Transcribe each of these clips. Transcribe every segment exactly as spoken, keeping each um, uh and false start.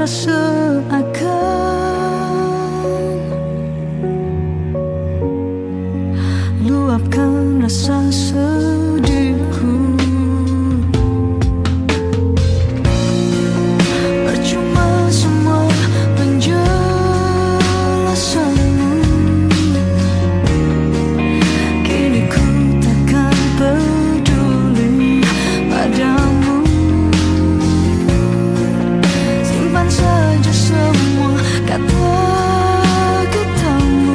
tak seakan luapkan rasa sedihku. Percuma semua penjelasanmu, kini ku takkan peduli padamu. Simpan saja semua kata-katamu,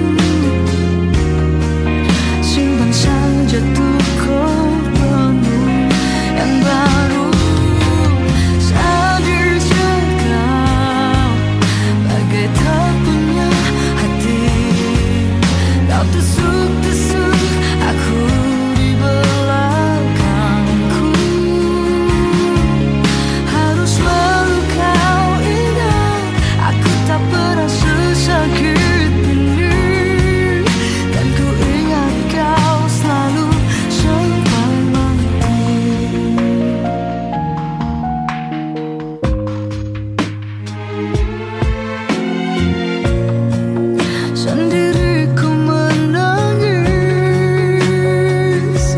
simpan saja tuh korbanmu yang baru. Sadar kau bagai tak punya hati, kau tusuk-tusuk aku di belakangku. Harus selalu kau ingat, aku tak pernah sesakit ini. Dan ku ingat kau selalu sampai mati. Sendiri ku menangis,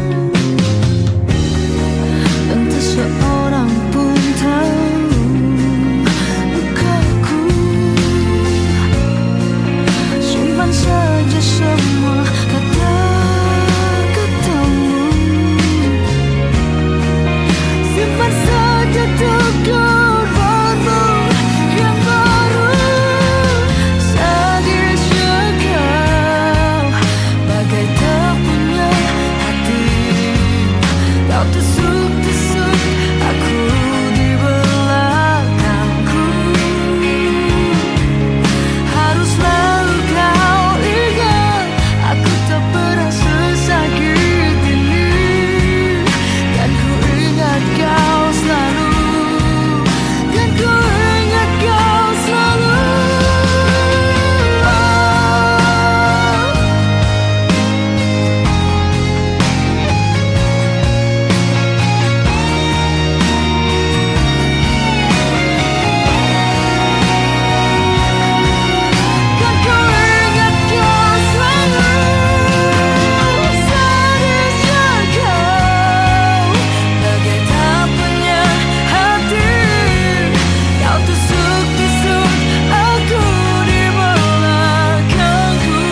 dan tak seorang pun tahu lukaku. Simpan saja semua kata-katamu, simpan saja tuh korbanmu yang baru. Sadar kau bagai tak punya hati, kau tusuk-tusuk aku di belakangku. Harus selalu kau ingat, aku tak pernah sesakit ini. Dan ku ingat kau selalu, dan ku ingat kau selalu. Kan ku ingat kau selalu. Sadar kau bagai tak punya hati, kau tusuk-tusuk aku di belakangku.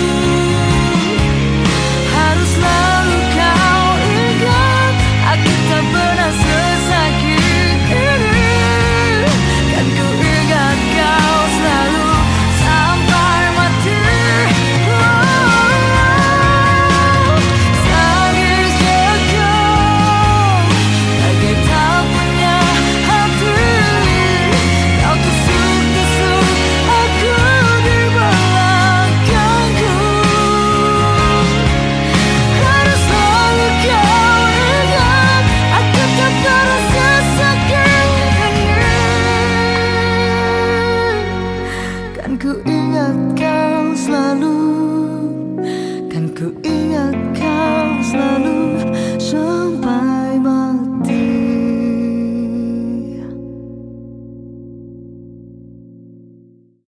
Harus selalu kau ingat, aku tak pernah sesakit ini. Kan ku ingat kau selalu sampai mati. Sadar kau bagai tak punya hati, kau tusuk-tusuk aku di belakangku. Harus selalu kau ingat, aku tak pernah sesakit ini. Kan ku ingat kau selalu, kan ku ingat kau selalu.